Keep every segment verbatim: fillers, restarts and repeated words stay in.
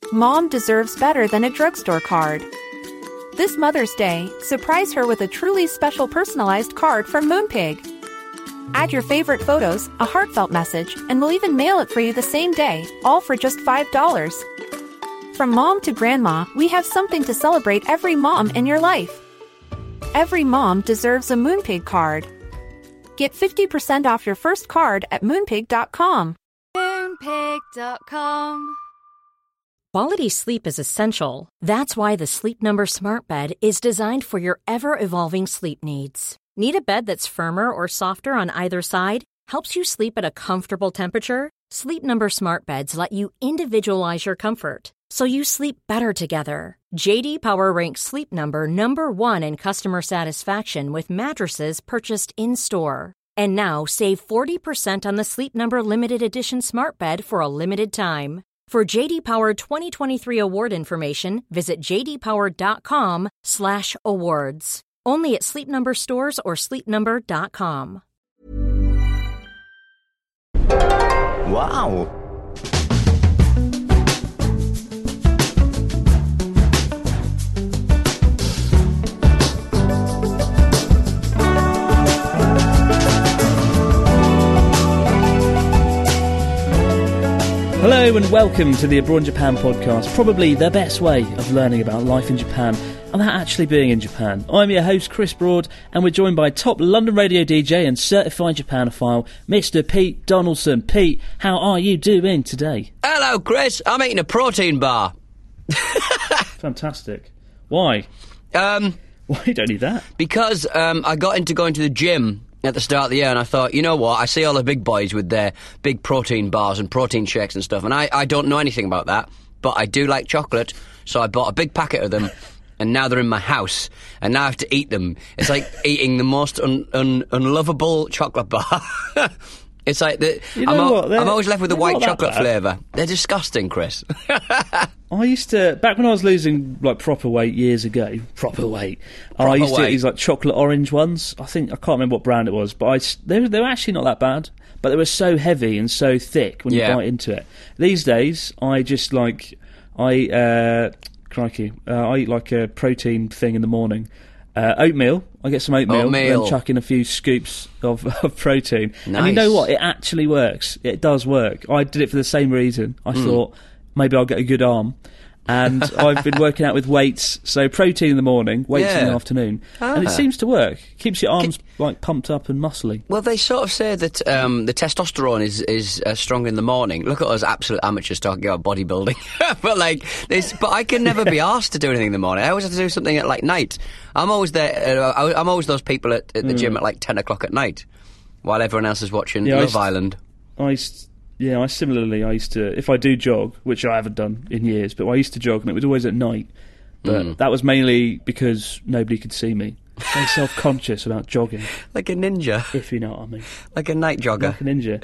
Mom deserves better than a drugstore card. This Mother's Day, surprise her with a truly special personalized card from Moonpig. Add your favorite photos, a heartfelt message, and we'll even mail it for you the same day, all for just five dollars. From mom to grandma, we have something to celebrate every mom in your life. Every mom deserves a Moonpig card. Get fifty percent off your first card at moonpig dot com. moonpig dot com. Quality sleep is essential. That's why the Sleep Number Smart Bed is designed for your ever-evolving sleep needs. Need a bed that's firmer or softer on either side? Helps you sleep at a comfortable temperature? Sleep Number Smart Beds let you individualize your comfort, so you sleep better together. J D Power ranks Sleep Number number one in customer satisfaction with mattresses purchased in-store. And now, save forty percent on the Sleep Number Limited Edition Smart Bed for a limited time. For J D Power twenty twenty-three award information, visit j d power dot com slash awards. Only at Sleep Number stores or sleep number dot com. Wow! Hello and welcome to the Abroad in Japan podcast, probably the best way of learning about life in Japan and that actually being in Japan. I'm your host, Chris Broad, and we're joined by top London radio D J and certified Japanophile, Mister Pete Donaldson. Pete, how are you doing today? Hello, Chris. I'm eating a protein bar. Fantastic. Why? Um, Why you don't need that? Because um, I got into going to the gym at the start of the year, and I thought, you know what, I see all the big boys with their big protein bars and protein shakes and stuff, and I, I don't know anything about that, but I do like chocolate, so I bought a big packet of them, and now they're in my house, and now I have to eat them. It's like eating the most un, un, unlovable chocolate bar. It's like, the, You know I'm, al- what, they're- I'm always left with the they're white not that chocolate bad. flavour. They're disgusting, Chris. I used to, back when I was losing like proper weight years ago, proper weight, I Proper used to weight. get these like chocolate orange ones. I think, I can't remember what brand it was, but I, s- they, were- they were actually not that bad. But they were so heavy and so thick when Yeah. you bite into it. These days, I just like, I, uh, crikey, uh, I eat like a protein thing in the morning. Uh, oatmeal, I get some oatmeal, Oatmeal. then chuck in a few scoops of, of protein. And you Nice. know what? It actually works. It does work. I did it for the same reason. I Hmm. thought, maybe I'll get a good arm. And I've been working out with weights, so protein in the morning, weights in Yeah. the afternoon. And it Ah. seems to work. Keeps your arms like pumped up and muscly. Well, they sort of say that um, the testosterone is is uh, strong in the morning. Look at us, absolute amateurs talking about bodybuilding. but like this, but I can never be asked to do anything in the morning. I always have to do something at like night. I'm always there. Uh, I- I'm always those people at, at the gym at like ten o'clock at night, while everyone else is watching Yeah, I Love used- Island. I used, yeah, I similarly, I used to, if I do jog, which I haven't done in years, but I used to jog and it was always at night. But Mm. that was mainly because nobody could see me. Very self-conscious about jogging, Like a ninja, if you know what I mean. like a night jogger. Like a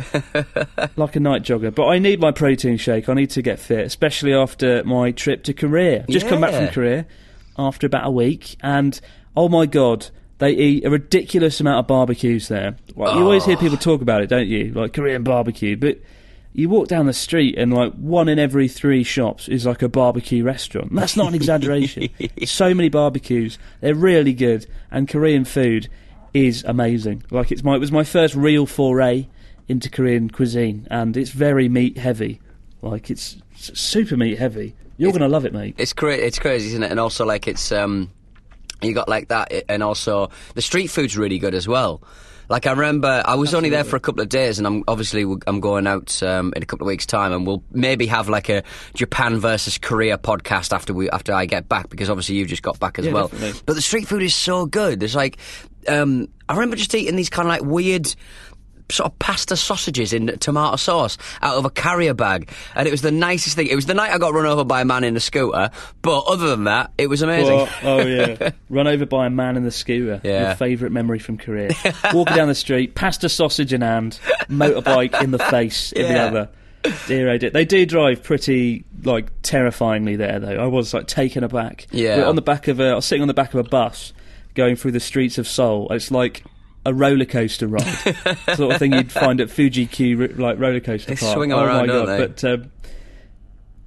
ninja. Like a night jogger. But I need my protein shake. I need to get fit, especially after my trip to Korea. Just come back Yeah. from Korea after about a week. And, oh my God, they eat a ridiculous amount of barbecues there. Well, you always hear people talk about it, don't you? Like Korean barbecue. But you walk down the street and like one in every three shops is like a barbecue restaurant. That's not an exaggeration. So many barbecues. They're really good. And Korean food is amazing. Like it's my it was my first real foray into Korean cuisine, and it's very meat heavy. Like it's s- super meat heavy. You're It's- gonna love it, mate. It's cra- It's crazy, isn't it? And also, like it's um, you got like that, and also the street food's really good as well. Like I remember, I was only there for a couple of days, and I'm obviously I'm going out um, in a couple of weeks' time, and we'll maybe have like a Japan versus Korea podcast after we after I get back, because obviously you've just got back as Yeah, well. definitely. But the street food is so good. There's like, um, I remember just eating these kind of like weird sort of pasta sausages in tomato sauce out of a carrier bag, and it was the nicest thing. It was the night I got run over by a man in a scooter, but other than that, it was amazing. Oh, oh yeah, run over by a man in the scooter. Yeah. Your favourite memory from Korea. Walking down the street, pasta sausage in hand, motorbike in the face in the Yeah. other. Dear, oh dear. They do drive pretty like terrifyingly there, though. I was like taken aback. Yeah. We're on the back of a, I was sitting on the back of a bus, going through the streets of Seoul. It's like a roller coaster ride, sort of thing you'd find at Fuji Q, like roller coaster They park. swing 'em oh around, my don't God. they? But um,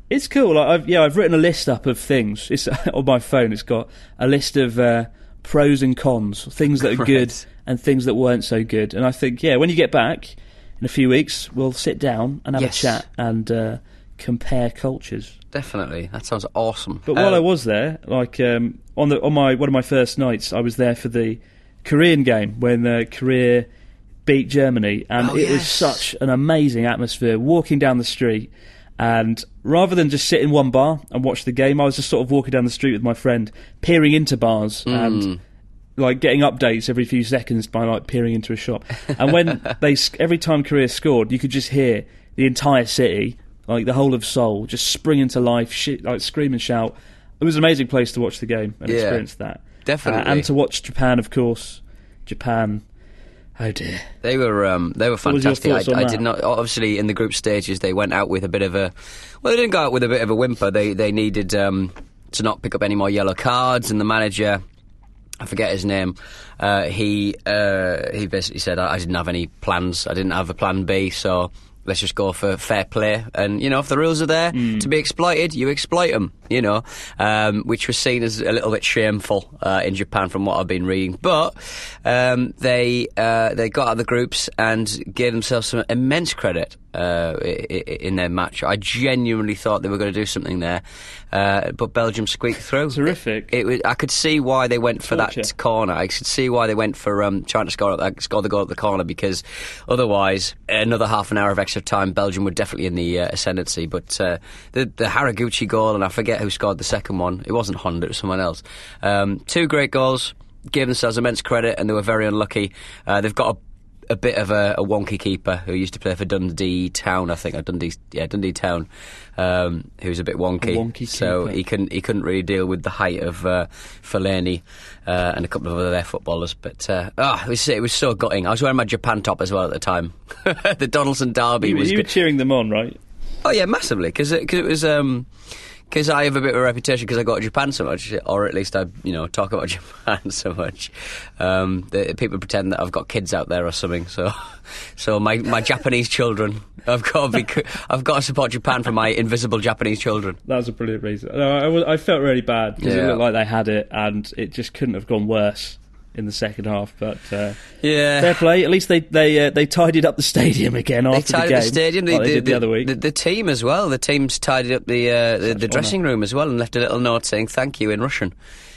It's cool. Like, I've, yeah, I've written a list up of things. It's on my phone. It's got a list of uh, pros and cons, things that are Right. good and things that weren't so good. And I think, yeah, when you get back in a few weeks, we'll sit down and have Yes. a chat and uh, compare cultures. Definitely, that sounds awesome. But while Um, I was there, like um, on the on my one of my first nights, I was there for the Korean game when uh, Korea beat Germany, and Oh, it was yes. such an amazing atmosphere. Walking down the street, and rather than just sit in one bar and watch the game, I was just sort of walking down the street with my friend, peering into bars Hmm. and like getting updates every few seconds by like peering into a shop. And when they sc- every time Korea scored, you could just hear the entire city, like the whole of Seoul, just spring into life, shit, like scream and shout. It was an amazing place to watch the game and Yeah, experience that. definitely. Uh, and to watch Japan, of course. Japan. Oh dear. They were um, they were What was your fantastic. thoughts on I, I that? did not. Obviously, in the group stages, they went out with a bit of a. Well, they didn't go out with a bit of a whimper. They they needed um, to not pick up any more yellow cards, and the manager, I forget his name, uh, he uh, he basically said I, I didn't have any plans. I didn't have a plan B, so let's just go for fair play. And, you know, if the rules are there Mm. to be exploited, you exploit them, you know, um, which was seen as a little bit shameful uh, in Japan from what I've been reading. But um, they uh, they got out of the groups and gave themselves some immense credit uh, i- i- in their match. I genuinely thought they were going to do something there, uh, but Belgium squeaked through. Terrific. It, it was, I could see why they went for Torture. that corner. I could see why they went for um, trying to score, uh, score the goal at the corner, because otherwise, another half an hour of extra time, Belgium were definitely in the uh, ascendancy. But uh, the, the Haraguchi goal, and I forget who scored the second one. It wasn't Honda, it was someone else. Um, two great goals, gave themselves immense credit, and they were very unlucky. Uh, they've got a a bit of a, a wonky keeper who used to play for Dundee Town, I think, or Dundee, yeah, Dundee Town, um, who's a bit wonky. A wonky so keeper. he couldn't he couldn't really deal with the height of uh, Fellaini uh, and a couple of other their footballers. But uh, oh, it was it was so gutting. I was wearing my Japan top as well at the time. The Donaldson Derby You, was you were good. cheering them on, right? Oh yeah, massively, because it, 'cause it was. Um, Because I have a bit of a reputation because I go to Japan so much, or at least I, you know, talk about Japan so much. Um, the, people pretend that I've got kids out there or something. So, so my, my Japanese children, I've got to be, I've got to support Japan for my invisible Japanese children. That was a brilliant reason. No, I, was- I felt really bad because it Yeah. looked like they had it, and it just couldn't have gone worse in the second half. But uh, Yeah. fair play. At least they they uh, they tidied up the stadium again They after tidied the up game. the stadium. like they the, did the, other week. The, the team as well. The team's tidied up the uh, the, the dressing room as well and left a little note saying thank you in Russian.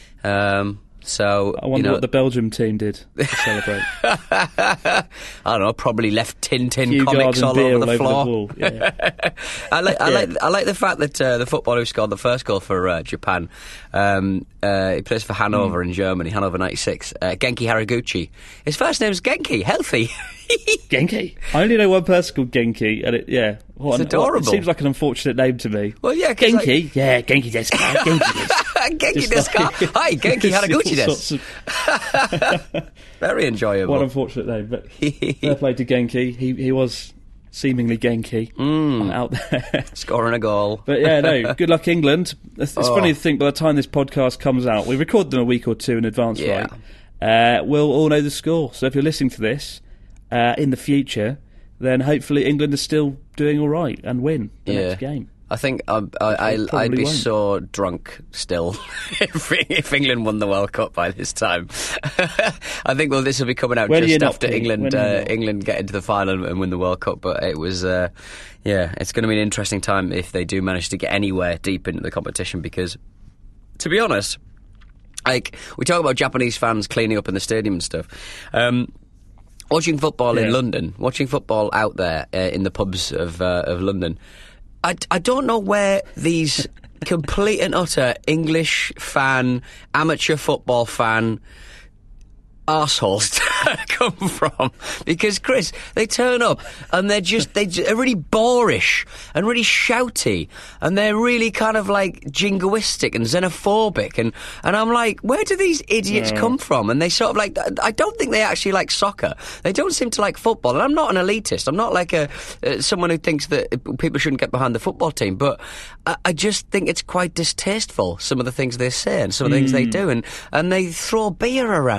Um, so I wonder you know, what the Belgium team did to celebrate. I don't know. Probably left Tintin Kew comics Garden all beer over the floor. wall. Yeah. I like, I Yeah. like, I like the fact that uh, the footballer who scored the first goal for uh, Japan, um, uh, he plays for Hanover Hmm. in Germany, Hanover ninety-six. Uh, Genki Haraguchi. His first name's Genki, healthy. Genki. I only know one person called Genki, and it yeah, what It's an- what- adorable. it seems like an unfortunate name to me. Well, yeah, 'cause like- Genki, yeah, Genki desu ka, Genki desu. Genki Just desu like- ka? Hi, Genki All Haraguchi desu. sorts of- Very enjoyable. What an unfortunate name, but fair play to Genki. He he was seemingly Genki Mm. out there. Scoring a goal. But yeah, no, good luck England. It's, it's Oh. funny to think by the time this podcast comes out, we record them a week or two in advance, Yeah. right? Uh, we'll all know the score. So if you're listening to this uh, in the future, then hopefully England is still doing all right and win the Yeah. next game. I think I, I, I, Probably I'd be won't. so drunk still if, if England won the World Cup by this time. I think well, this will be coming out When are you just not, after Pete? England When are you uh, not? England get into the final and win the World Cup. But it was, uh, yeah, it's going to be an interesting time if they do manage to get anywhere deep into the competition. Because, to be honest, like we talk about Japanese fans cleaning up in the stadium and stuff. Um, watching football in Yeah. London, watching football out there uh, in the pubs of uh, of London. I, I don't know where these complete and utter English fan, amateur football fan arseholes come from, because Chris, they turn up and they're just they, they're really boorish and really shouty and they're really kind of like jingoistic and xenophobic and and I'm like, where do these idiots come from? And they sort of like, I don't think they actually like soccer. They don't seem to like football. And I'm not an elitist. I'm not like a uh, someone who thinks that people shouldn't get behind the football team, but I, I just think it's quite distasteful, some of the things they say and some of the things they do, and and they throw beer around.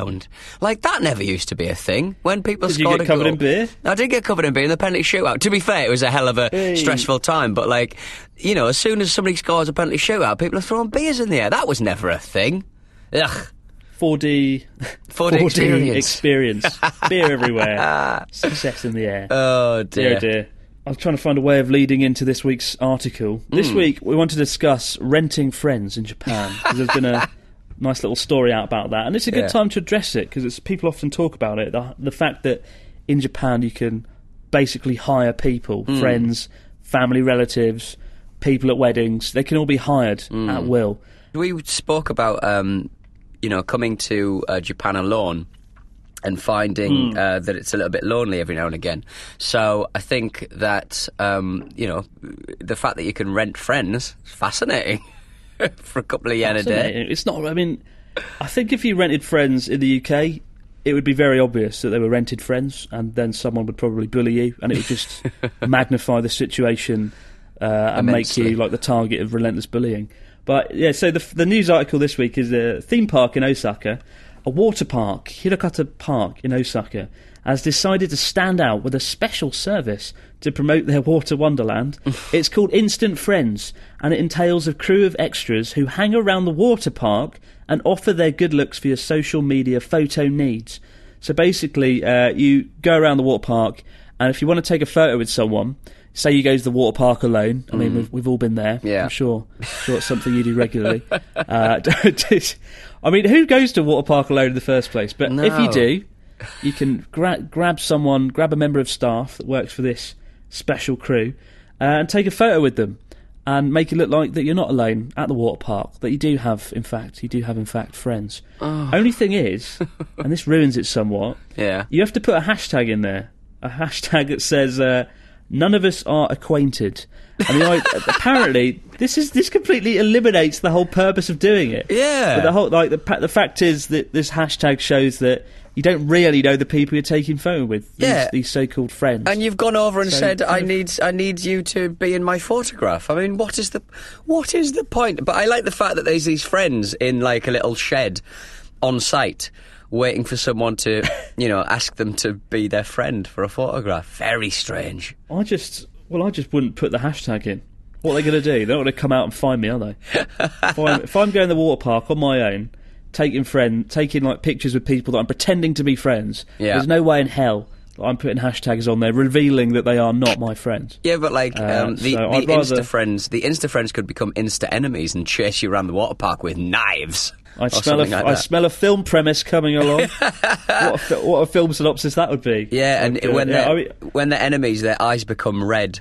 Like, that never used to be a thing. When people Did you scored get a covered goal- in beer? I did get covered in beer in the penalty shootout. To be fair, it was a hell of a Hey. stressful time, but, like, you know, as soon as somebody scores a penalty shootout, people are throwing beers in the air. That was never a thing. Ugh. four D, four D experience. experience. Beer everywhere. Success in the air. Oh, dear. Dear, dear. I was trying to find a way of leading into this week's article. This Mm. week, we want to discuss renting friends in Japan, because there's been a nice little story out about that. And it's a good Yeah. time to address it, because people often talk about it. The, the fact that in Japan you can basically hire people, Mm. friends, family relatives, people at weddings. They can all be hired Mm. at will. We spoke about, um, you know, coming to uh, Japan alone and finding Hmm. uh, that it's a little bit lonely every now and again. So I think that, um, you know, the fact that you can rent friends is fascinating for a couple of yen a day. Fascinating. It's not, I mean, I think if you rented friends in the U K, it would be very obvious that they were rented friends, and then someone would probably bully you, and it would just magnify the situation uh, and make Immensely. you like the target of relentless bullying. But yeah, so the the news article this week is a theme park in Osaka, a water park, Hirakata Park in Osaka, has decided to stand out with a special service to promote their water wonderland. It's called Instant Friends, and it entails a crew of extras who hang around the water park and offer their good looks for your social media photo needs. So basically, uh, you go around the water park, and if you want to take a photo with someone, say you go to the water park alone. I mean, we've, we've all been there. Yeah. I'm sure. Sure, it's something you do regularly. uh, I mean, who goes to a water park alone in the first place? But if you No. do, you can gra- grab someone, grab a member of staff that works for this special crew, uh, and take a photo with them, and make it look like that you're not alone at the water park. That you do have, in fact, you do have, in fact, friends. Only thing is, and this ruins it somewhat. Yeah. You have to put a hashtag in there, a hashtag that says uh, "None of us are acquainted." I mean, like, apparently, this is this completely eliminates the whole purpose of doing it. Yeah. But the whole like the pa- the fact is that this hashtag shows that you don't really know the people you're taking photo with. These, Yeah. these so-called friends. And you've gone over and So said, kind "I of- need, I need you to be in my photograph." I mean, what is the, what is the point? But I like the fact that there's these friends in like a little shed on site, waiting for someone to, you know, ask them to be their friend for a photograph. Very strange. I just, well, I just wouldn't put the hashtag in. What are they going to do? They're not going to come out and find me, are they? if, I'm, if I'm going to the water park on my own, taking friend, taking like pictures with people that I'm pretending to be friends, Yeah. there's no way in hell that I'm putting hashtags on there revealing that they are not my friends. Yeah, but like Uh, um, the, so the I'd rather- Insta friends, the Insta friends could become Insta enemies and chase you around the water park with knives. I or smell a, something like I that. smell a film premise coming along. what, a, fi- what a film synopsis that would be. Yeah, and Like, uh, when yeah, they're I mean, when they're enemies, their eyes become red.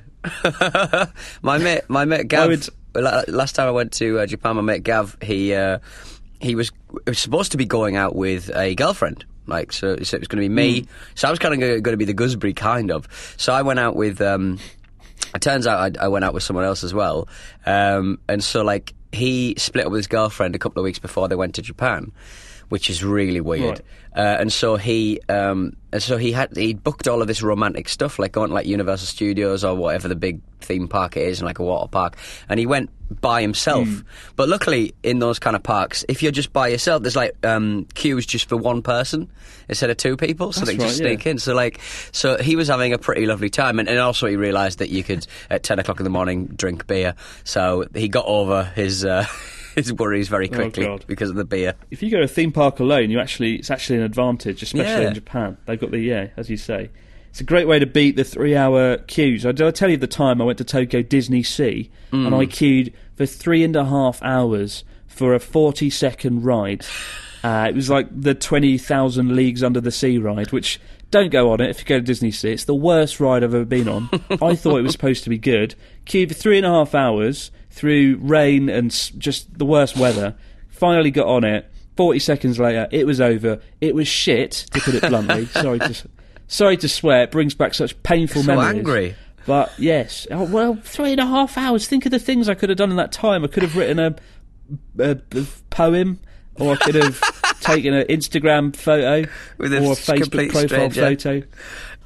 my mate, my mate Gav. would- la- Last time I went to uh, Japan, my mate Gav, he uh, he was, was supposed to be going out with a girlfriend. Like, so, so it was going to be me. So I was kind of going to be the gooseberry, kind of. So I went out with. Um, it turns out I, I went out with someone else as well, um, and so like he split up with his girlfriend a couple of weeks before they went to Japan, which is really weird. Right. Uh, and so he, um, and so he had he booked all of this romantic stuff, like going to like Universal Studios or whatever the big theme park it is, and like a water park. And he went by himself. Mm. But luckily, in those kind of parks, if you're just by yourself, there's like um, queues just for one person instead of two people, so That's they can just right, sneak yeah. in. So like, so he was having a pretty lovely time, and, and also he realised that you could at ten o'clock in the morning drink beer. So he got over his. Uh, his worries very quickly God. because of the beer. if you go to a theme park alone, you actually it's actually an advantage, especially Yeah. in Japan. They've got the yeah, as you say, it's a great way to beat the three-hour queues. I, did I tell you the time I went to Tokyo Disney Sea and I queued for three and a half hours for a forty-second ride. Uh, it was like the twenty thousand Leagues Under the Sea ride, which don't go on it if you go to Disney Sea. It's the worst ride I've ever been on. I thought it was supposed to be good. Queued for three and a half hours through rain and s- just the worst weather. Finally got on it. forty seconds later, it was over. It was shit, to put it bluntly. sorry to s- sorry to swear. It brings back such painful So memories. angry. But yes, oh, well, three and a half hours. Think of the things I could have done in that time. I could have written a, a, a poem, or I could have taken an Instagram photo, With a or a s- Facebook complete profile stranger. photo.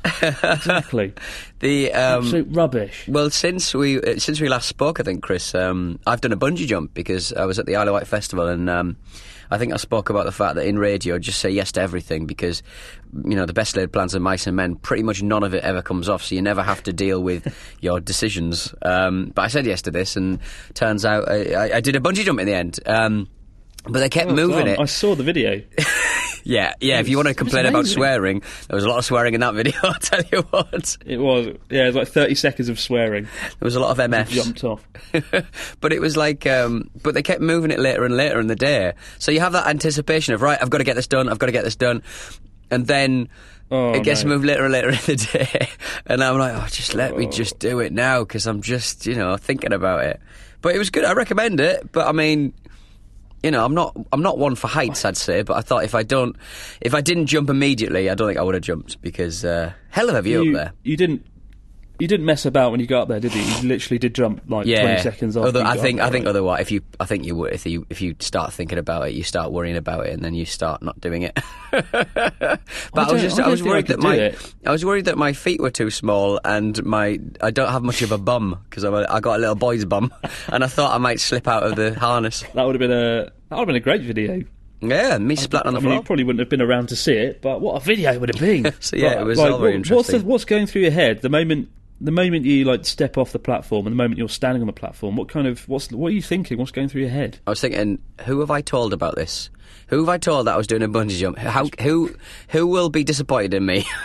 Exactly. The um, absolute rubbish. Well, since we uh, since we last spoke, I think, Chris, um, I've done a bungee jump because I was at the Isle of Wight Festival, and um, I think I spoke about the fact that in radio, just say yes to everything because, you know, the best laid plans of mice and men, pretty much none of it ever comes off, so you never have to deal with your decisions. Um, but I said yes to this, and turns out I, I, I did a bungee jump in the end. Um, but they kept well moving done. it. I saw the video. Yeah, yeah. If you want to complain about swearing, there was a lot of swearing in that video. I'll tell you what. It was, yeah, it was like thirty seconds of swearing. There was a lot of M Fs. Jumped off. But it was like, um, but they kept moving it later and later in the day. So you have that anticipation of, right, I've got to get this done, I've got to get this done. And then oh, it gets no. moved later and later in the day. And I'm like, oh, just let oh. me just do it now because I'm just, you know, thinking about it. But it was good. I recommend it. But I mean, you know, I'm not I'm not one for heights, I'd say, but I thought if I don't, if I didn't jump immediately, I don't think I would have jumped because uh, hell of a view you, up there. You didn't, you didn't mess about when you got up there, did you? You literally did jump like yeah. twenty seconds after. Although you I got think up I there, think right? otherwise, if you I think you would if you if you start thinking about it, you start worrying about it, and then you start not doing it. But I, I was just I, I was worried I that my it. I was worried that my feet were too small and my I don't have much of a bum because I I got a little boy's bum, and I thought I might slip out of the harness. That would have been a that would have been a great video. Yeah, me splat on the I mean, floor. you probably wouldn't have been around to see it, but what a video it would have been. So yeah, but, it was like, all very what, interesting. What's, the, what's going through your head the moment the moment you like step off the platform and the moment you're standing on the platform? What kind of what's what are you thinking? What's going through your head? I was thinking, who have I told about this? Who have I told that I was doing a bungee jump? How who who will be disappointed in me?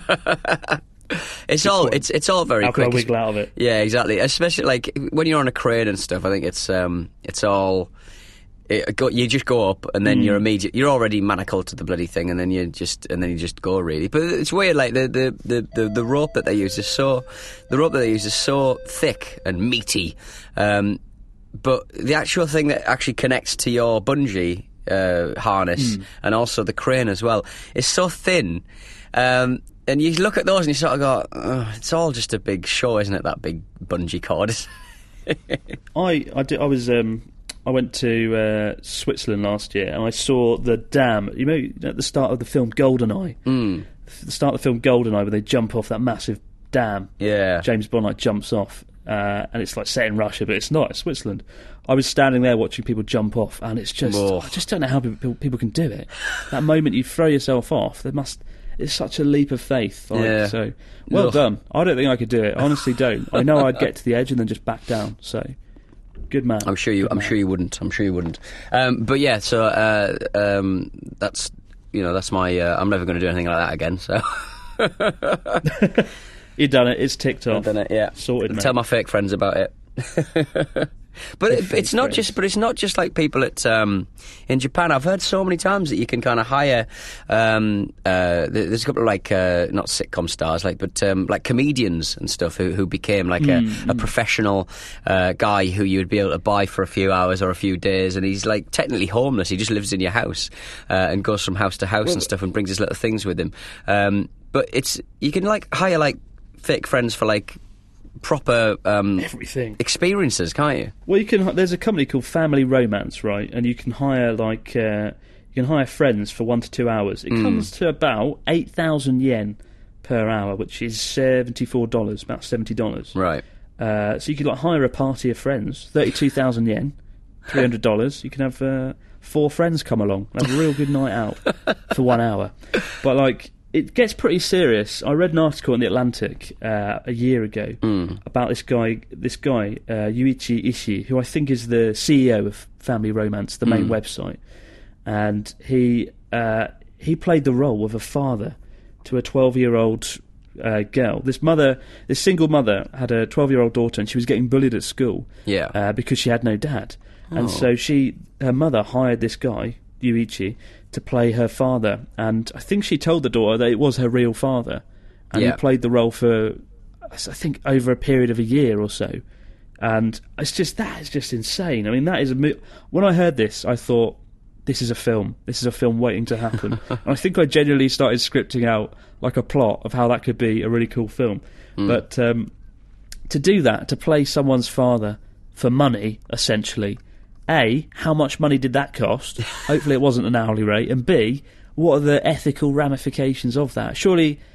It's Good all point. it's it's all very How can quick. I wiggle out of it? Yeah, exactly. Especially like when you're on a crane and stuff. I think it's um it's all. It, go, you just go up and then mm. you're immediate. You're already manacled to the bloody thing, and then you just and then you just go really. But it's weird. Like the the, the, the, the rope that they use is so the rope that they use is so thick and meaty. Um, but the actual thing that actually connects to your bungee uh, harness mm. and also the crane as well is so thin. Um, and you look at those and you sort of go, oh, it's all just a big show, isn't it? That big bungee cord. I I, did, I was. Um I went to uh, Switzerland last year and I saw the dam. You know, at the start of the film GoldenEye, mm. the start of the film GoldenEye, where they jump off that massive dam. Yeah, James Bond like jumps off, uh, and it's like set in Russia, but it's not. It's Switzerland. I was standing there watching people jump off, and it's just Whoa. I just don't know how people people can do it. That moment you throw yourself off, there must. It's such a leap of faith. Like, yeah. So well Ugh. done. I don't think I could do it. I honestly don't. I know I'd get to the edge and then just back down. So. Good man. I'm sure you. Good I'm man. sure you wouldn't. I'm sure you wouldn't. Um, but yeah, so uh, um, that's you know that's my. Uh, I'm never going to do anything like that again. So you've done it. It's ticked off. I've done it. Yeah, sorted. Mate. Tell my fake friends about it. But it, it's not friends. just. But it's not just like people at um, in Japan. I've heard so many times that you can kind of hire. Um, uh, there's a couple of like uh, not sitcom stars, like but um, like comedians and stuff who who became like mm, a, a mm. professional uh, guy who you would be able to buy for a few hours or a few days, and he's like technically homeless. He just lives in your house uh, and goes from house to house well, and stuff, and brings his little things with him. Um, but it's you can like hire like fake friends for like. Proper um, everything experiences, can't you? Well, you can. There's a company called Family Romance, right? And you can hire like uh, you can hire friends for one to two hours. It mm. comes to about eight thousand yen per hour, which is seventy four dollars, about seventy dollars. Right. Uh, so you could like hire a party of friends, thirty two thousand yen, three hundred dollars. You can have uh, four friends come along, and have a real good night out for one hour. But like. It gets pretty serious. I read an article in The Atlantic uh, a year ago mm. about this guy, this guy uh, Yuichi Ishii, who I think is the C E O of Family Romance, the main mm. website, and he uh, he played the role of a father to a twelve-year-old uh, girl. This mother, this single mother, had a twelve-year-old daughter, and she was getting bullied at school yeah. uh, because she had no dad, oh. and so she, her mother, hired this guy Yuichi to play her father, and I think she told the daughter that it was her real father, and yeah. he played the role for I think over a period of a year or so, and it's just that is just insane. I mean, that is a mo- when I heard this, I thought this is a film. This is a film waiting to happen. And I think I genuinely started scripting out like a plot of how that could be a really cool film. Mm. But um, to do that, to play someone's father for money, essentially. A, how much money did that cost? Hopefully it wasn't an hourly rate. And B, what are the ethical ramifications of that? Surely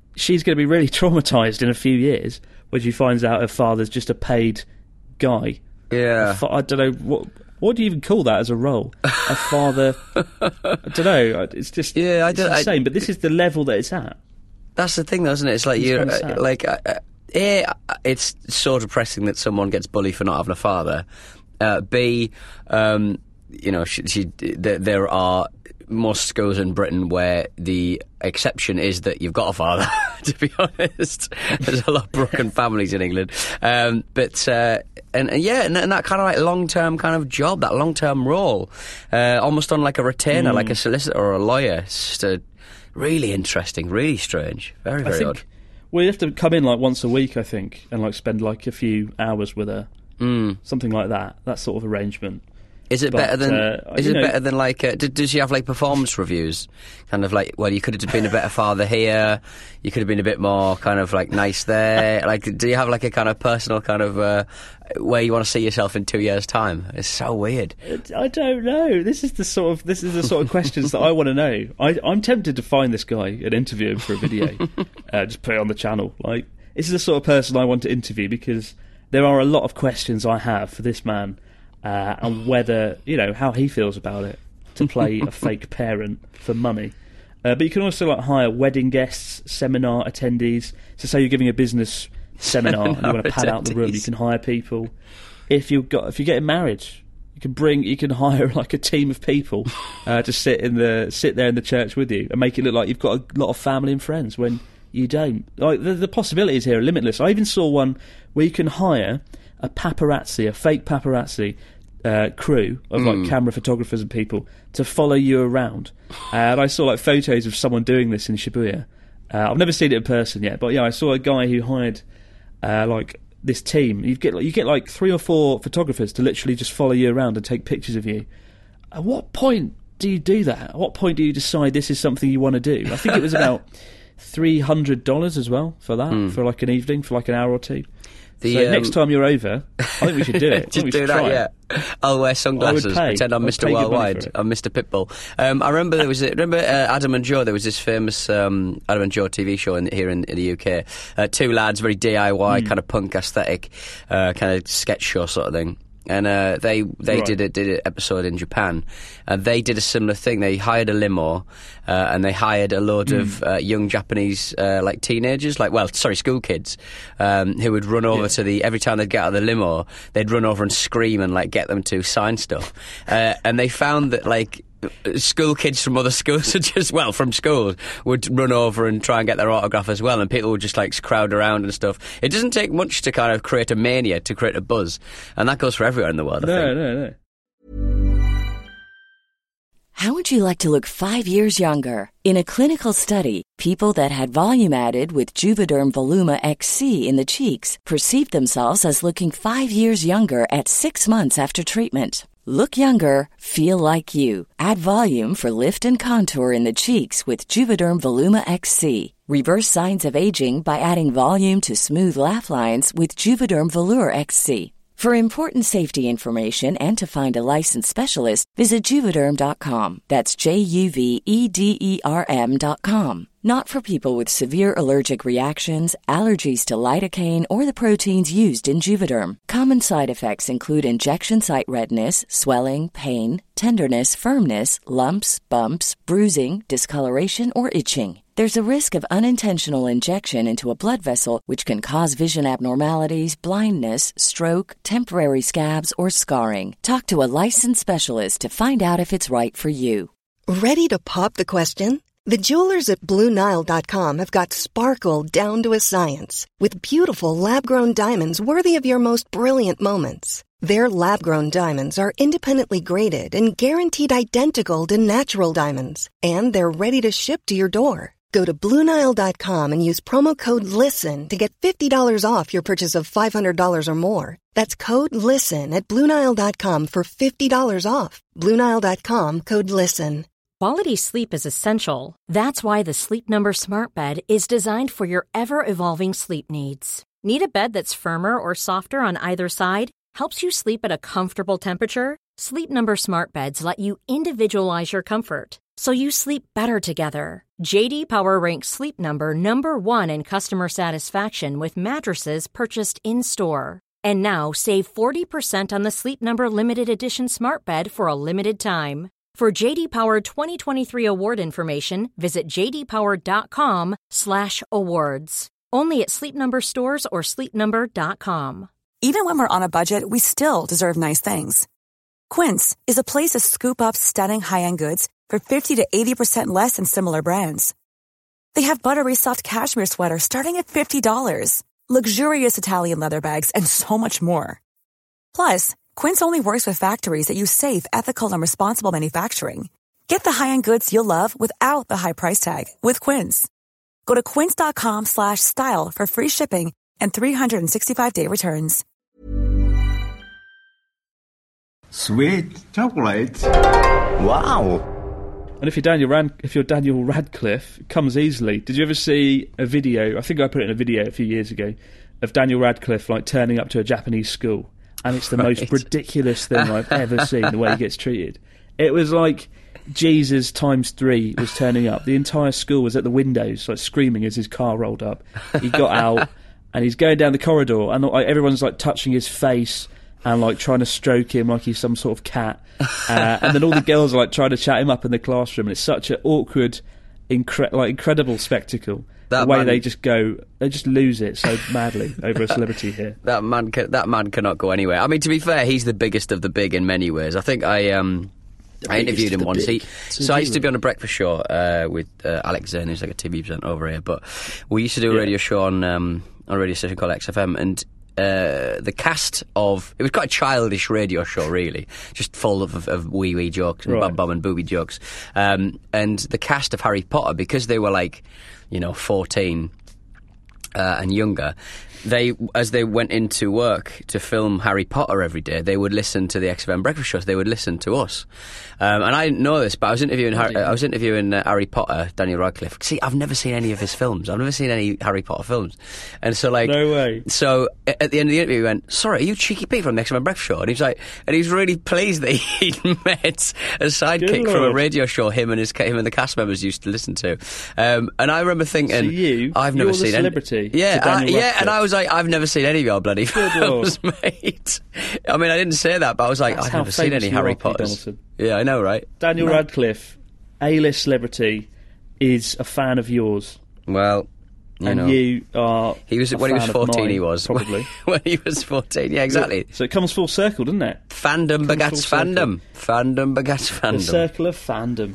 she's going to be really traumatised in a few years when she finds out her father's just a paid guy. Yeah. Fa- I don't know, what what do you even call that as a role? A father... I don't know, it's just yeah, I it's don't, insane, I, but this is the level that it's at. That's the thing, though, isn't it? It's like, It's you're, kinda uh, sad. like, uh, uh, A, it's so depressing that someone gets bullied for not having a father. Uh, B, um, you know, she, she, there, there are most schools in Britain where the exception is that you've got a father, to be honest. There's a lot of broken families in England. Um, but, uh, and, and yeah, and, and that kind of like long-term kind of job, that long-term role, uh, almost on like a retainer, Mm. like a solicitor or a lawyer. It's just a, really interesting, really strange. Very, very I think odd. we have to come in like once a week, I think, and like spend like a few hours with her. Mm. Something like that, that sort of arrangement. Is it But, better than? uh, is you it know- better than like? Uh, did, does she have like performance reviews? Kind of like, well, you could have been a better father here. You could have been a bit more kind of like nice there. Like, do you have like a kind of personal kind of uh, where you want to see yourself in two years' time? It's so weird. I don't know. This is the sort of this is the sort of questions that I want to know. I, I'm tempted to find this guy and interview him for a video. uh, just put it on the channel. Like, this is the sort of person I want to interview because there are a lot of questions I have for this man. Uh, and whether, you know, how he feels about it, to play a fake parent for money. Uh, but you can also like hire wedding guests, seminar attendees. So say you're giving a business seminar and you want to pad out the room, you can hire people. If you've got, if you're getting married, you can bring, you can hire like a team of people uh, to sit in the sit there in the church with you and make it look like you've got a lot of family and friends when you don't. Like the, the possibilities here are limitless. I even saw one where you can hire a paparazzi, a fake paparazzi uh, crew of like Mm. camera photographers and people to follow you around. Uh, and I saw like photos of someone doing this in Shibuya. Uh, I've never seen it in person yet, but yeah, I saw a guy who hired uh, like this team. You get you get like three or four photographers to literally just follow you around and take pictures of you. At what point do you do that? At what point do you decide this is something you want to do? I think it was about three hundred dollars as well for that, Mm. for like an evening, for like an hour or two. The, so um, next time you're over, I think we should do it. I think Just we do should that, try it. yeah. I'll wear sunglasses, pay. pretend I'm I'd Mister pay good money Worldwide. for it. I'm Mister Pitbull. Um, I remember there was a, remember uh, Adam and Joe. There was this famous um, Adam and Joe T V show in, here in, in the U K. Uh, two lads, very D I Y, Mm. kind of punk aesthetic, uh, kind of sketch show sort of thing. And uh, they they Right. did a, did an episode in Japan, and they did a similar thing. They hired a limo, uh, and they hired a load Mm. of uh, young Japanese uh, like teenagers, like well, sorry, school kids, um, who would run over Yeah. to the every time they'd get out of the limo, they'd run over and scream and like get them to sign stuff. Uh, and they found that like school kids from other schools, just well from schools, would run over and try and get their autograph as well, and people would just like crowd around and stuff. It doesn't take much to kind of create a mania, to create a buzz, and that goes for everywhere in the world. I No, think. no, no. How would you like to look five years younger? In a clinical study, people that had volume added with Juvederm Voluma X C in the cheeks perceived themselves as looking five years younger at six months after treatment. Look younger, feel like you. Add volume for lift and contour in the cheeks with Juvederm Voluma X C. Reverse signs of aging by adding volume to smooth laugh lines with Juvederm Volure X C. For important safety information and to find a licensed specialist, visit Juvederm dot com. That's J U V E D E R M dot com. Not for people with severe allergic reactions, allergies to lidocaine, or the proteins used in Juvederm. Common side effects include injection site redness, swelling, pain, tenderness, firmness, lumps, bumps, bruising, discoloration, or itching. There's a risk of unintentional injection into a blood vessel, which can cause vision abnormalities, blindness, stroke, temporary scabs, or scarring. Talk to a licensed specialist to find out if it's right for you. Ready to pop the question? The jewelers at Blue Nile dot com have got sparkle down to a science with beautiful lab-grown diamonds worthy of your most brilliant moments. Their lab-grown diamonds are independently graded and guaranteed identical to natural diamonds, and they're ready to ship to your door. Go to Blue Nile dot com and use promo code LISTEN to get fifty dollars off your purchase of five hundred dollars or more. That's code LISTEN at Blue Nile dot com for fifty dollars off. Blue Nile dot com, code LISTEN. Quality sleep is essential. That's why the Sleep Number Smart Bed is designed for your ever-evolving sleep needs. Need a bed that's firmer or softer on either side? Helps you sleep at a comfortable temperature? Sleep Number Smart Beds let you individualize your comfort so you sleep better together. J D Power ranks Sleep Number number one in customer satisfaction with mattresses purchased in-store. And now, save forty percent on the Sleep Number Limited Edition Smart Bed for a limited time. For J D Power twenty twenty-three award information, visit jdpower.com slash awards. Only at Sleep Number stores or sleep number dot com. Even when we're on a budget, we still deserve nice things. Quince is a place to scoop up stunning high-end goods for fifty to eighty percent less than similar brands. They have buttery soft cashmere sweaters starting at fifty dollars, luxurious Italian leather bags, and so much more. Plus, Quince only works with factories that use safe, ethical, and responsible manufacturing. Get the high-end goods you'll love without the high price tag with Quince. Go to quince.com slash style for free shipping and three sixty-five day returns. Sweet chocolate. Wow. And if you're Daniel Rad- if you're Daniel Radcliffe, it comes easily. Did you ever see a video, I think I put it in a video a few years ago, of Daniel Radcliffe like turning up to a Japanese school? And it's the right. most ridiculous thing I've ever seen, the way he gets treated. It was like Jesus times three was turning up. The entire school was at the windows, like screaming as his car rolled up. He got out and he's going down the corridor, and like, everyone's like touching his face and like trying to stroke him like he's some sort of cat. Uh, and then all the girls are like trying to chat him up in the classroom. And it's such an awkward, incre- like incredible spectacle. That the way man, they just go, they just lose it so madly over a celebrity here. That man, can, that man cannot go anywhere. I mean, to be fair, he's the biggest of the big in many ways. I think I, um, I interviewed him once. He, so I used to be on a breakfast show uh, with uh, Alex Zane, who's like a T V presenter over here. But we used to do a yeah. radio show on um, on a radio station called X F M, and uh, the cast of it was quite a childish radio show, really, just full of, of, of wee wee jokes and right. bum bum and booby jokes. Um, and the cast of Harry Potter, because they were like, you know, fourteen uh, and younger, they, as they went into work to film Harry Potter every day, they would listen to the X F M breakfast shows. They would listen to us, um, and I didn't know this, but I was interviewing Harry, I was interviewing uh, Harry Potter, Daniel Radcliffe. See, I've never seen any of his films. I've never seen any Harry Potter films, and so like, no way. So at the end of the interview, he went, "Sorry, are you Cheeky Pete from the X F M breakfast show?" And he's like, and he's really pleased that he'd met a sidekick from a radio show him and his him and the cast members used to listen to. Um, and I remember thinking, so you, I've never you're seen the celebrity. Any, yeah, uh, yeah, and I was like, I've never seen any of your bloody films, mate. I mean, I didn't say that, but I was like, That's I've never seen any Harry Potters. Yeah, I know, right? Daniel no. Radcliffe, A-list celebrity, is a fan of yours. Well, you and know, you are. He was a when he was fan fourteen. Mine, he was probably when he was fourteen. Yeah, exactly. So it comes full circle, doesn't it? Fandom begats fandom. Fandom begats fandom. The circle of fandom.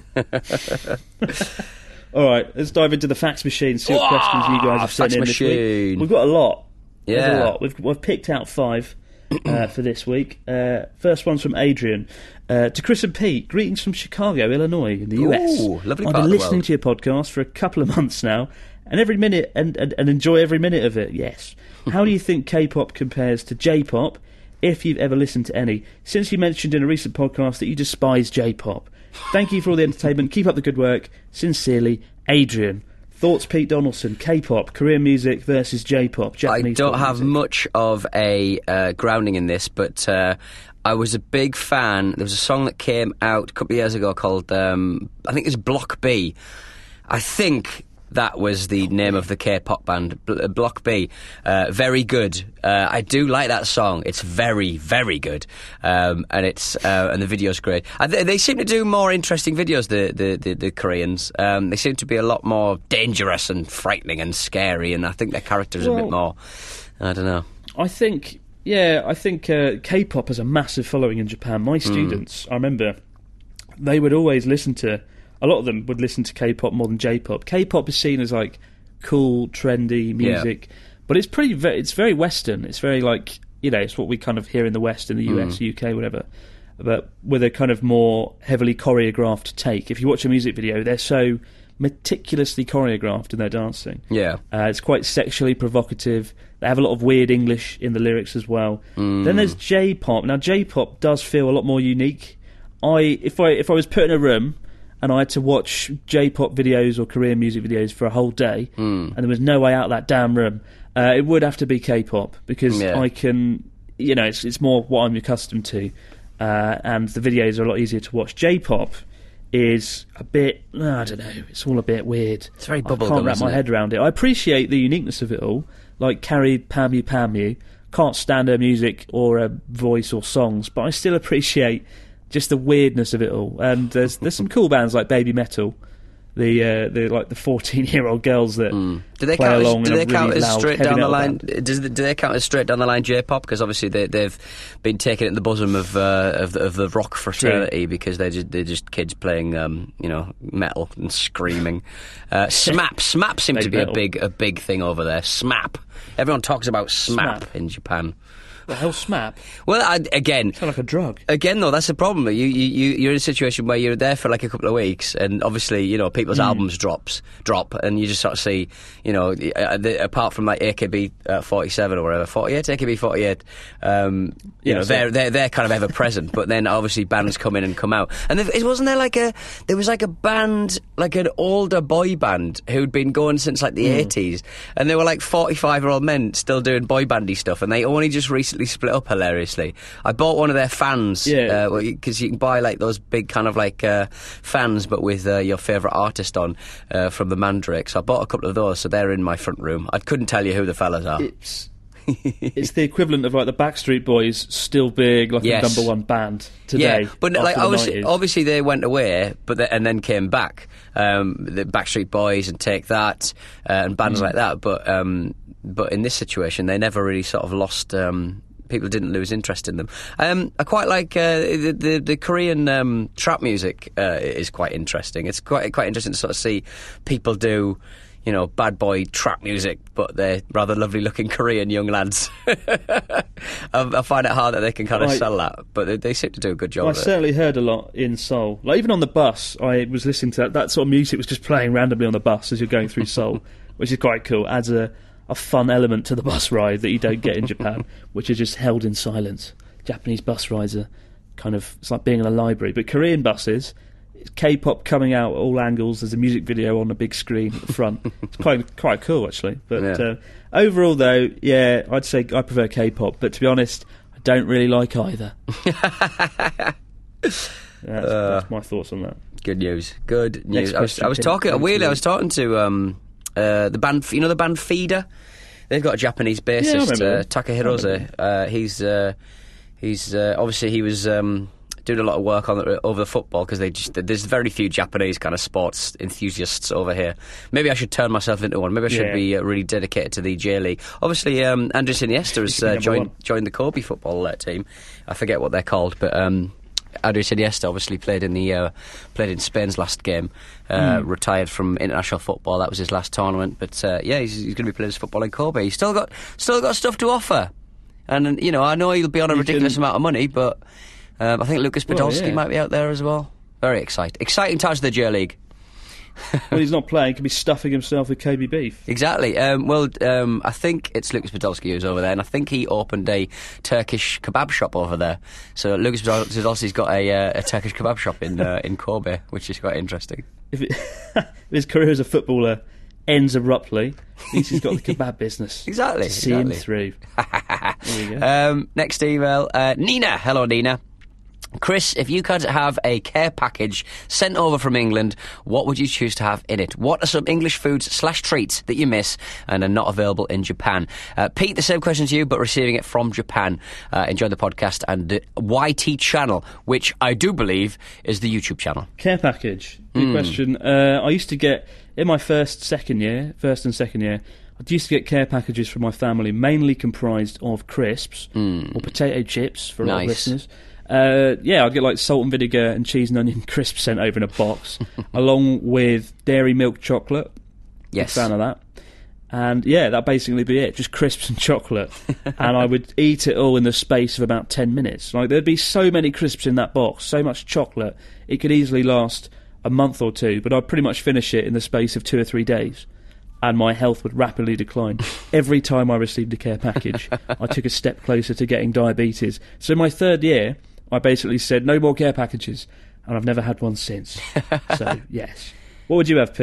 All right, let's dive into the fax machine. See what oh, questions you guys have sent in machine. this week. We've got a lot. Yeah, There's a lot. We've we've picked out five uh, for this week. Uh, first one's from Adrian. Uh, to Chris and Pete, greetings from Chicago, Illinois, in the U S. Ooh, lovely I've part been of the listening world. to your podcast for a couple of months now, and every minute and, and, and enjoy every minute of it. Yes. How do you think K-pop compares to J-pop, if you've ever listened to any? Since you mentioned in a recent podcast that you despise J-pop. Thank you for all the entertainment. Keep up the good work. Sincerely, Adrian. Thoughts, Pete Donaldson? K-pop, Korean music versus J-pop, Japanese I don't have music. much of a uh, grounding in this, but uh, I was a big fan. There was a song that came out a couple of years ago called, um, I think it's Block B. I think that was the name of the K-pop band, B- Block B. Uh, very good. Uh, I do like that song. It's very, very good, um, and it's uh, and the video's great. I th- they seem to do more interesting videos. The the the, the Koreans. Um, they seem to be a lot more dangerous and frightening and scary. And I think their characters well, are a bit more. I don't know. I think. Yeah, I think uh, K-pop has a massive following in Japan. My students, mm. I remember, they would always listen to. A lot of them would listen to K-pop more than J-pop. K-pop is seen as like cool, trendy music, yeah. but it's pretty. Ve- it's very Western. It's very like you know, it's what we kind of hear in the West, in the U S, mm. U K, whatever. But with a kind of more heavily choreographed take. If you watch a music video, they're so meticulously choreographed in their dancing. Yeah, uh, it's quite sexually provocative. They have a lot of weird English in the lyrics as well. Mm. Then there's J-pop. Now J-pop does feel a lot more unique. I if I if I was put in a room and I had to watch J-pop videos or Korean music videos for a whole day, mm. and there was no way out of that damn room, uh, it would have to be K-pop, because yeah. I can, you know, it's it's more what I'm accustomed to, uh, and the videos are a lot easier to watch. J-pop is a bit, I don't know, it's all a bit weird. It's very bubblegum, I can't wrap isn't my it? head around it. I appreciate the uniqueness of it all, like Carrie, Pam You, Pam You. Can't stand her music or her voice or songs, but I still appreciate just the weirdness of it all. And there's there's some cool bands like Baby Metal, the uh, the like the fourteen year old girls that mm. do they play count along as, do in they a count really as loud, straight heavy down the metal line? band. Does the, do they count as straight down the line J-pop? Because obviously they, they've been taken in the bosom of uh, of, the, of the rock fraternity True. because they're just they're just kids playing um, you know metal and screaming. Uh, SMAP, SMAP seem to be metal. a big a big thing over there. SMAP. Everyone talks about SMAP, SMAP. in Japan. The hell, SMAP? Well, I, again... Sound like a drug. Again, though, that's the problem. You, you, you're in a situation where you're there for like a couple of weeks, and obviously, you know, people's mm. albums drops drop, and you just sort of see, you know, uh, the, apart from like A K B forty-seven or whatever, forty-eight, A K B forty-eight, um, you yeah, know, they're, they're, they're kind of ever present, but then obviously bands come in and come out. And it wasn't there like a... There was like a band, like an older boy band, who'd been going since like the mm. eighties, and they were like forty-five-year-old men still doing boy bandy stuff, and they only just recently split up hilariously. I bought one of their fans, yeah, because uh, you can buy like those big kind of like uh, fans, but with uh, your favourite artist on uh, from the Mandrake. So I bought a couple of those, so they're in my front room. I couldn't tell you who the fellas are. It's it's the equivalent of like the Backstreet Boys, still big, like yes. a number one band today. Yeah, but like obviously, obviously they went away, but they, and then came back. Um, the Backstreet Boys and Take That uh, and bands mm. like that. But um, but in this situation, they never really sort of lost. Um, People didn't lose interest in them. Um, I quite like uh, the, the the Korean um, trap music. Uh, is quite interesting. It's quite quite interesting to sort of see people do, you know, bad boy trap music, but they're rather lovely looking Korean young lads. I, I find it hard that they can kind of I, sell that, but they, they seem to do a good job. I of it. certainly heard a lot in Seoul. Like even on the bus, I was listening to that. That sort of music was just playing randomly on the bus as you're going through Seoul, which is quite cool. Adds a a fun element to the bus ride that you don't get in Japan, which is just held in silence. Japanese bus rides are kind of, it's like being in a library. But Korean buses, it's K-pop coming out at all angles. There's a music video on a big screen at the front. It's quite quite cool, actually. But yeah. uh, overall, though, yeah, I'd say I prefer K-pop. But to be honest, I don't really like either. that's, uh, that's my thoughts on that. Good news. Good news. I was, I was talking, weirdly, I was talking to... Um, Uh, the band, you know, the band Feeder. They've got a Japanese bassist, yeah, uh, Takahirose. Uh, he's uh, he's uh, obviously he was um, doing a lot of work on the, over the football because they just there's very few Japanese kind of sports enthusiasts over here. Maybe I should turn myself into one. Maybe I should yeah. be uh, really dedicated to the J League. Obviously, um, Andres Iniesta has uh, joined joined the Kobe football uh, team. I forget what they're called, but. Um, Andres Iniesta obviously played in the uh, played in Spain's last game. Uh, mm. Retired from international football. That was his last tournament. But uh, yeah, he's, he's going to be playing his football in Kobe. He's still got still got stuff to offer. And you know, I know he'll be on a you ridiculous can... amount of money, but um, I think Lucas Podolski well, yeah. might be out there as well. Very exciting, exciting times of the J League. When he's not playing, he could be stuffing himself with K B beef. Exactly. Um, well, um, I think it's Lucas Podolski who's over there, and I think he opened a Turkish kebab shop over there. So Lucas Podolski's got a, uh, a Turkish kebab shop in uh, in Kobe, which is quite interesting. If, it, if his career as a footballer ends abruptly, at least he's got the kebab business. Exactly. To see exactly. him through. There you go. Um, next email, uh, Nina. Hello, Nina. Chris, if you could have a care package sent over from England, what would you choose to have in it? What are some English foods slash treats that you miss and are not available in Japan? Uh, Pete, the same question to you, but receiving it from Japan. Uh, enjoy the podcast and the Y T channel, which I do believe is the YouTube channel. Care package. Good mm. question. Uh, I used to get, in my first, second year, first and second year, I used to get care packages from my family, mainly comprised of crisps mm. or potato chips for a lot of nice. listeners. Uh, yeah, I'd get like salt and vinegar and cheese and onion crisps sent over in a box, along with dairy milk chocolate. Yes. Big fan of that. And yeah, that'd basically be it, just crisps and chocolate. And I would eat it all in the space of about ten minutes. Like, there'd be so many crisps in that box, so much chocolate, it could easily last a month or two, but I'd pretty much finish it in the space of two or three days. And my health would rapidly decline. Every time I received a care package, I took a step closer to getting diabetes. So in my third year, I basically said, no more care packages, and I've never had one since. So, yes. What would you have, Pete?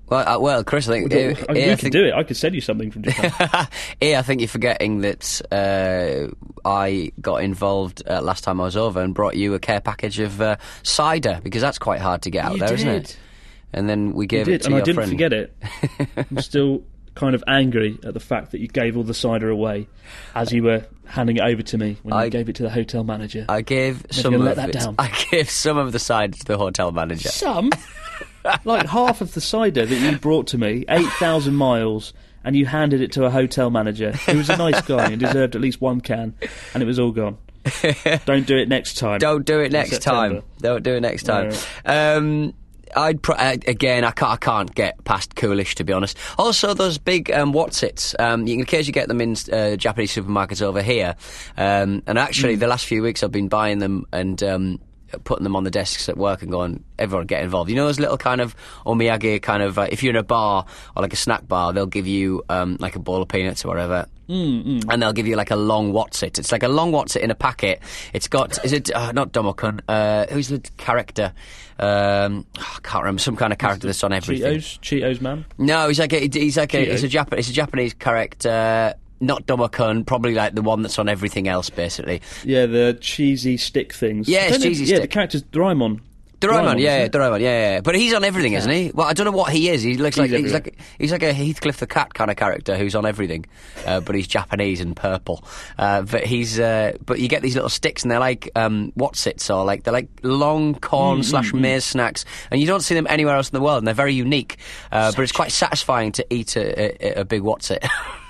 Well, uh, well, Chris, I think... Well, uh, I mean, uh, we I could think, do it. I could send you something from Japan. yeah, I think you're forgetting that uh, I got involved uh, last time I was over and brought you a care package of uh, cider, because that's quite hard to get out You there, did. isn't it? And then we You gave did, it to and your I didn't friend. forget it. I'm still kind of angry at the fact that you gave all the cider away as you were handing it over to me when I- you gave it to the hotel manager. I gave Never some gonna of let that it. down. I gave some of the cider to the hotel manager. Some? Like half of the cider that you brought to me, eight thousand miles, and you handed it to a hotel manager who was a nice guy and deserved at least one can, and it was all gone. Don't do it next time. Don't do it In next September. time. Don't do it next time. Alright. Um, I'd pro- uh, again. I can't. I can't get past Coolish, to be honest. Also, those big um, Whatsits. Um, you can occasionally get them in uh, Japanese supermarkets over here. Um, and actually, Mm. the last few weeks, I've been buying them and um, putting them on the desks at work and going, everyone get involved. You know those little kind of omiyage kind of. Uh, if you're in a bar or like a snack bar, they'll give you um, like a bowl of peanuts or whatever. Mm, mm. And they'll give you like a long Whatsit. It's like a long Whatsit in a packet. It's got, is it, uh, not Domokun, uh, who's the character? Um, oh, I can't remember, some kind of character that's on everything. Cheetos? Cheetos man? No, he's like a, he's like a, Cheetos. it's a, Jap- it's a Japanese character, not Domokun, probably like the one that's on everything else, basically. Yeah, the cheesy stick things. Yeah, I it's don't know- cheesy Yeah, stick. the character's Doraemon. Doraemon, yeah, yeah, isn't it? Doraemon, yeah, yeah, yeah. But he's on everything, isn't he? Well, I don't know what he is. He looks He's like he's everywhere. like he's like a Heathcliff the Cat kind of character who's on everything, uh, but he's Japanese and purple. Uh, but he's uh, but you get these little sticks and they're like um, Whatsits or like they're like long corn slash maize snacks, and you don't see them anywhere else in the world, and they're very unique. Uh, but it's quite satisfying to eat a, a, a big Whatsit.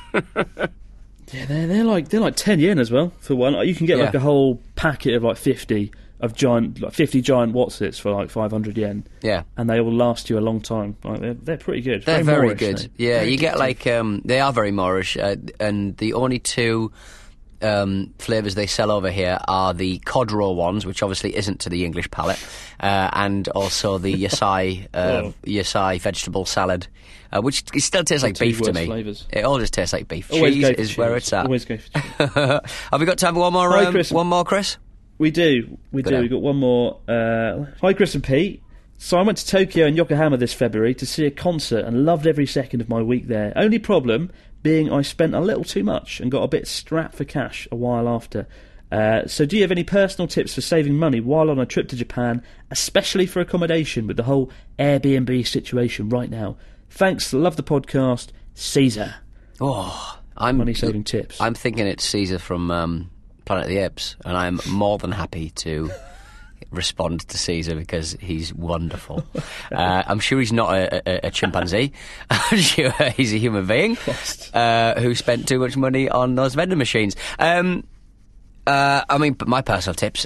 Yeah, they're, they're like they're like ten yen as well for one. You can get like Yeah. a whole packet of like fifty of giant, like fifty giant Whatsits for like five hundred yen. Yeah. And they will last you a long time. Like, they're, they're pretty good. They're very Moorish, good. though. Yeah, Very you get addictive. like um, they are very Moorish, uh, and the only two um, flavours they sell over here are the cod roe ones, which obviously isn't to the English palate, uh, and also the yasai uh, Oh. yasai vegetable salad, uh, which it still tastes like two beef to worst me. flavours. It all just tastes like beef. Always Cheese go for is where cheese. it's at. Always go for cheese. Have we got time for one more? Hi, um, Chris. One more, Chris. We do, we Good do. on. We've got one more. Uh, hi, Chris and Pete. So I went to Tokyo and Yokohama this February to see a concert and loved every second of my week there. Only problem being I spent a little too much and got a bit strapped for cash a while after. Uh, so do you have any personal tips for saving money while on a trip to Japan, especially for accommodation with the whole Airbnb situation right now? Thanks, love the podcast, Caesar. Oh, I'm Money saving tips. I'm thinking it's Caesar from um, Planet of the Apes, and I'm more than happy to respond to Caesar because he's wonderful. Uh, I'm sure he's not a, a, a chimpanzee. I'm sure he's a human being uh, who spent too much money on those vending machines. Um, uh, I mean, my personal tips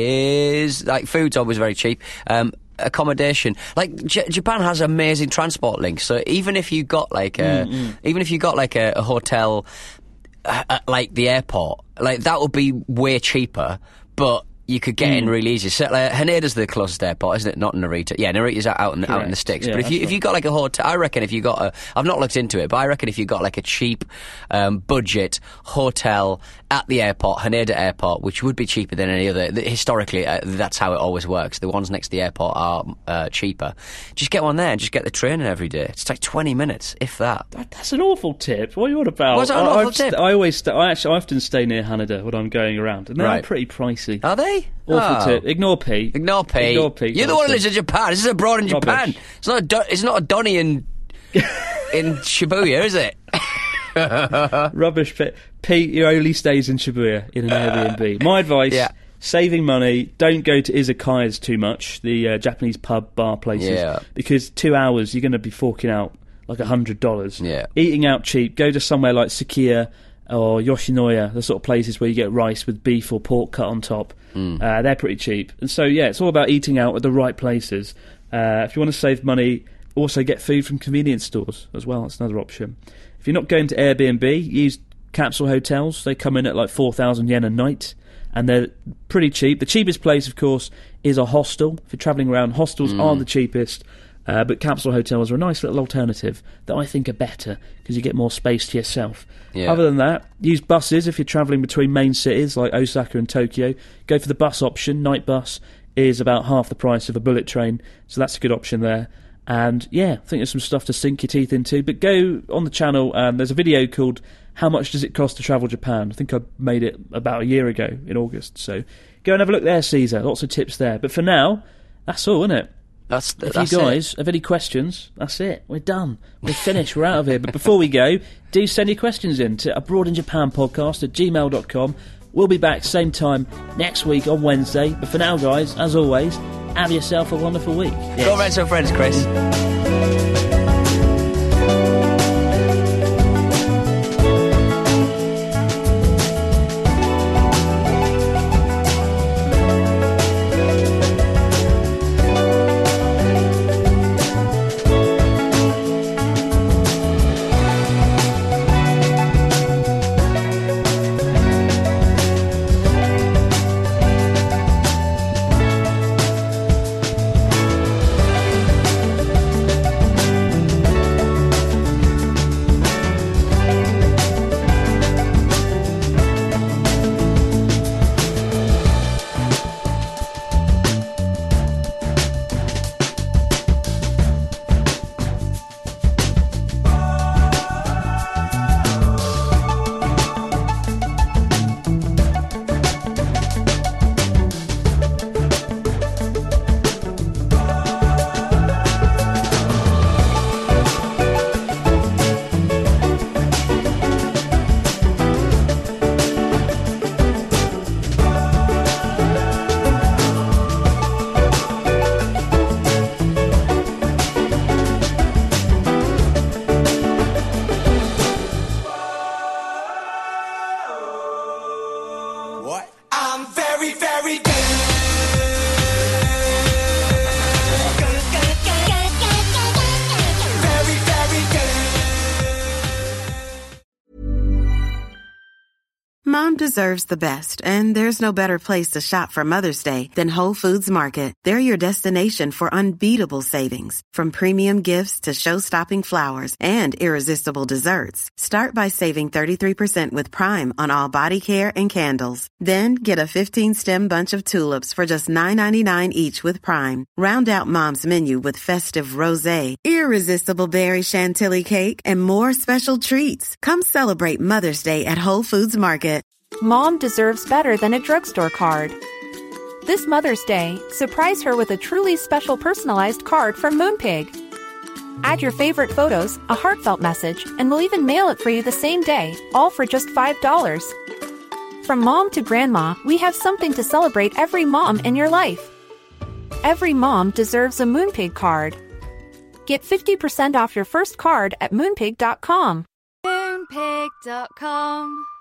is like food's always very cheap. Um, accommodation, like J- Japan has amazing transport links. So even if you got like a, Mm-hmm. even if you got like a, a hotel uh, at like the airport, like that would be way cheaper, but you could get Mm. in really easy. So, like, Haneda's the closest airport, isn't it? Not Narita. Yeah, Narita's out, out, in, out in the Correct. sticks. Yeah, but if you that's if you got like a hotel, I reckon if you got a, I've not looked into it, but I reckon if you got like a cheap um, budget hotel at the airport, Haneda Airport, which would be cheaper than any other. th- Historically, uh, that's how it always works. The ones next to the airport are uh, cheaper. Just get one there and just get the train in every day. It's like twenty minutes, if that. That- That's an awful tip. What are you on about? What's that an I, awful I've tip? st- I always, st- I actually, I often stay near Haneda when I'm going around, and they're Right. pretty pricey. Are they? Awful Oh. tip. Ignore Pete. Ignore Pete. Ignore Pete. You're the one who honestly. lives in Japan. This is abroad in Japan. Rubbish. It's not. A do- it's not a Donny in in Shibuya, is it? Rubbish, Pete. Pete, he only stays in Shibuya in an Airbnb. My advice: Yeah. saving money. Don't go to izakayas too much. The uh, Japanese pub bar places. Yeah. Because two hours you're going to be forking out like a hundred dollars. Yeah. Eating out cheap. Go to somewhere like Sukiya or Yoshinoya, the sort of places where you get rice with beef or pork cut on top. Mm. Uh, they're pretty cheap. And so, yeah, it's all about eating out at the right places. Uh, if you want to save money, also get food from convenience stores as well. That's another option. If you're not going to Airbnb, use capsule hotels. They come in at like four thousand yen a night, and they're pretty cheap. The cheapest place, of course, is a hostel. If you're travelling around, hostels Mm. aren't the cheapest. Uh, but capsule hotels are a nice little alternative that I think are better because you get more space to yourself. Yeah. Other than that, use buses if you're travelling between main cities like Osaka and Tokyo. Go for the bus option. Night bus is about half the price of a bullet train, so that's a good option there. And yeah, I think there's some stuff to sink your teeth into. But go on the channel, and there's a video called How Much Does It Cost to Travel Japan? I think I made it about a year ago in August. So go and have a look there, Caesar. Lots of tips there. But for now, that's all, isn't it? That's, if that's you guys it. have any questions, that's it. We're done. We're finished. We're out of here. But before we go, do send your questions in to Abroad in Japan podcast at gmail dot com. We'll be back same time next week on Wednesday. But for now, guys, as always, have yourself a wonderful week. Yes. Go rent some friends, Chris. Mom deserves the best, and there's no better place to shop for Mother's Day than Whole Foods Market. They're your destination for unbeatable savings, from premium gifts to show-stopping flowers and irresistible desserts. Start by saving thirty-three percent with Prime on all body care and candles. Then get a fifteen-stem bunch of tulips for just nine ninety-nine each with Prime. Round out Mom's menu with festive rosé, irresistible berry chantilly cake, and more special treats. Come celebrate Mother's Day at Whole Foods Market. Mom deserves better than a drugstore card. This Mother's Day, surprise her with a truly special personalized card from Moonpig. Add your favorite photos, a heartfelt message, and we'll even mail it for you the same day, all for just five dollars. From mom to grandma, we have something to celebrate every mom in your life. Every mom deserves a Moonpig card. Get fifty percent off your first card at moonpig dot com. moonpig dot com